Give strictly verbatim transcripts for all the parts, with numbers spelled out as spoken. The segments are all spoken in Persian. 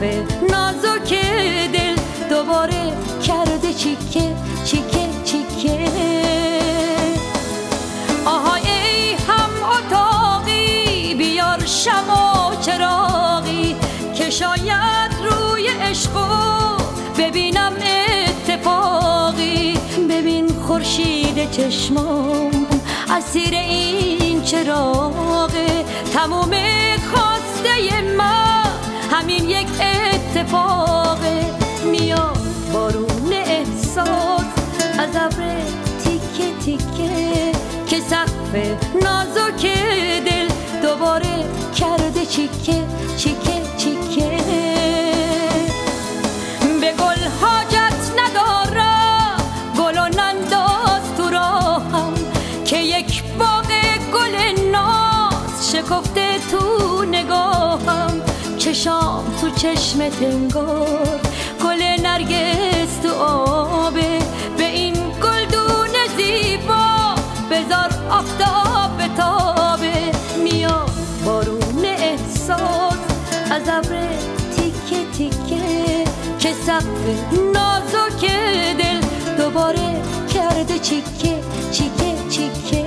نازک دل دوباره کرده چیکه چیکه چیکه. آهای ای هم اتاقی بیار شمع و چراغی که شاید روی عشقو ببینم اتفاقی. ببین خورشید چشمام اسیر این چراغه، تموم خواسته من همین یک اتفاقه. میاد بارون احساس از ابر تیکه تیکه که سقف نازک دل دوباره کرده چیکه چیکه چیکه. به گل حاجت ندارم گل و ننداز تو راهم که یک باغ گل ناز شکفته تو نگاهم. چشام تو چشمت انگار گل نرگس تو آبه، به این گلدون زیبا بذار آفتاب بتابه. میاد بارون احساس از ابر تیکه تیکه که سقف نازک دل دوباره کرده چیکه چیکه چیکه.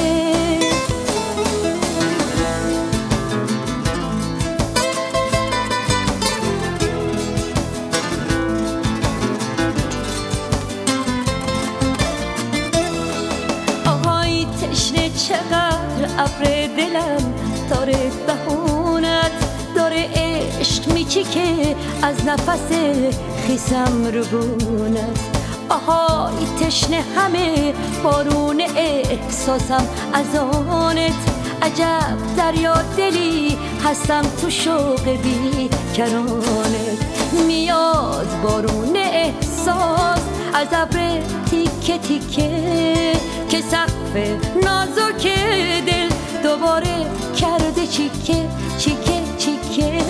آهای تشنه چقدر ابر دلم داره بهونت داره عشق میچیکه از نفس خیسم رو بونت. آهای تشنه همه بارون احساسم از آنت. عجب دریا دلی هستم تو شوق بی کرانت. میاد بارون احساس از ابر تیکه تیکه که سقف نازک دل دوباره کرده چیکه چیکه چیکه.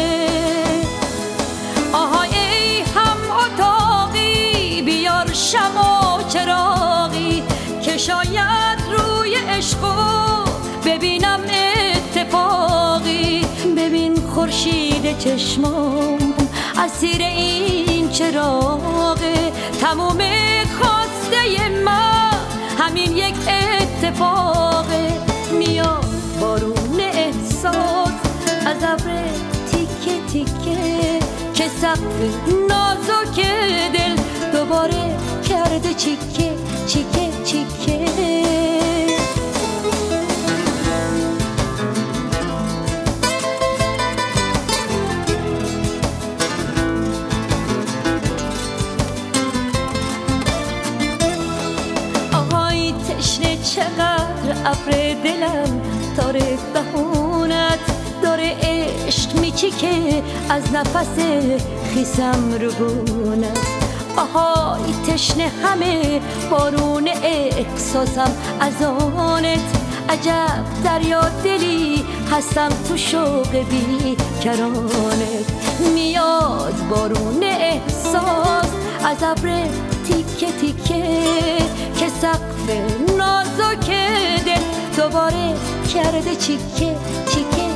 آهای ای هم اتاقی بیار شمع و چراغی که شاید روی عشقو ببینم اتفاقی. ببین خورشید چشمام اسیر این چراغه، تموم خواسته من همین یک اتفاقه. میاد بارون احساس از ابر تیکه تیکه که سقف نازک دل دوباره کرده چیکه چیکه چیکه. آهای تشنه چقدر ابر دلم داره بهونت داره عشق میچیکه از نفس خیسم رو بونت. آهای تشنه همه بارون احساسم از آنت. عجب دریا دلی هستم تو شوق بی کرانت. میاد بارون احساس از ابر تیکه تیکه که سقف نازک دل دوباره کرده چیکه چیکه